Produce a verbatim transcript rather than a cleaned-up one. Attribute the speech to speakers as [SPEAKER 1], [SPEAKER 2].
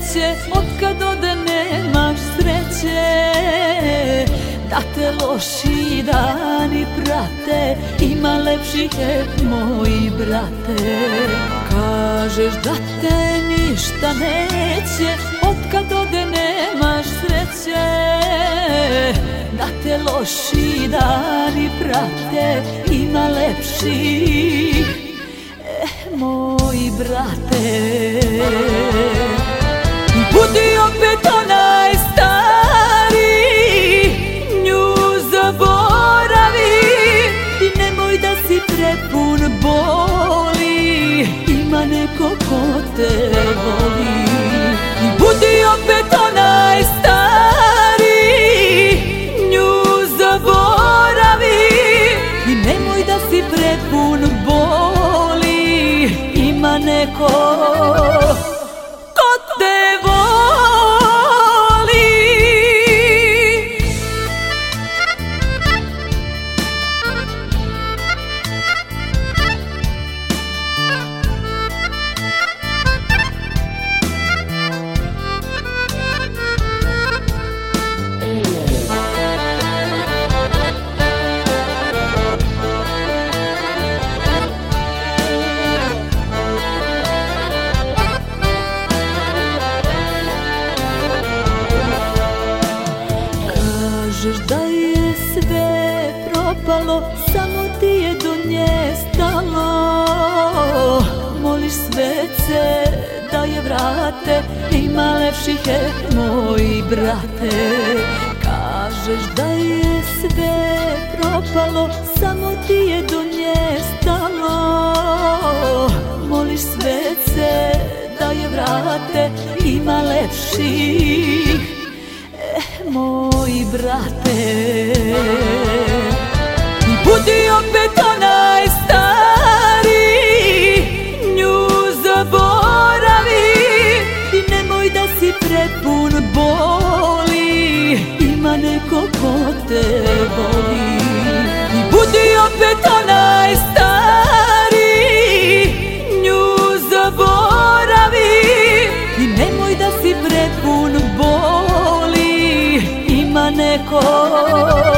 [SPEAKER 1] neće, otkad ode nemaš sreće. Da te loši dani prate, ima lepših je moji brate. Kažeš da te ništa neće, otkad ode nemaš sreće. Da te loši dani prate, ima lepših, eh, moji brate. Budi opet onaj stari, nju zaboravi i nemoj da si prepun boli, ima neko ko te voli. I budi opet onaj stari, nju zaboravi i nemoj da si prepun boli, ima neko ko te voli. Kažeš da je sve propalo, samo ti je do nje stalo. Moliš svece da je vrate, ima lepših je moji brate. Kažeš da je sve propalo, samo ti je do nje stalo. Moliš svece da je vrate, ima lepših, moji brate. Budi opet onaj stari, nju zaboravi i nemoj da si prepun boli, ima neko ko te voli. Budi opet onaj stari, nju zaboravi i nemoj da si prepun boli, ima neko